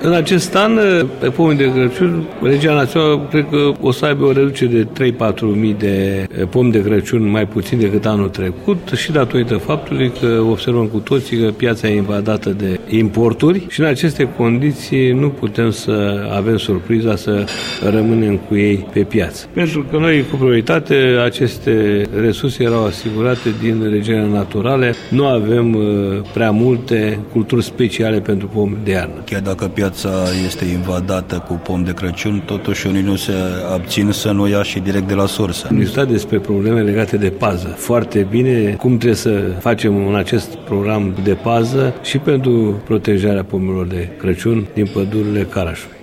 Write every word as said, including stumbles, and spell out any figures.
În acest an, pe pomii de Crăciun, Regia Națională cred că o să aibă o reducere de trei-patru mii de pomi de Crăciun mai puțin decât anul trecut și datorită faptului că observăm cu toții că piața e invadată de importuri și în aceste condiții nu putem să avem surpriza să rămânem cu ei pe piață. Pentru că noi, cu prioritate, aceste resurse erau asigurate din regiunile naturale. Nu avem prea multe culturi speciale pentru pomi de iarnă. Chiar dacă piața este invadată cu pom de Crăciun, totuși unii nu se abțin să nu ia și direct de la sursă. Am discutat despre probleme legate de pază. Foarte bine cum trebuie să facem în acest program de pază și pentru protejarea pomilor de Crăciun din pădurile Carașului.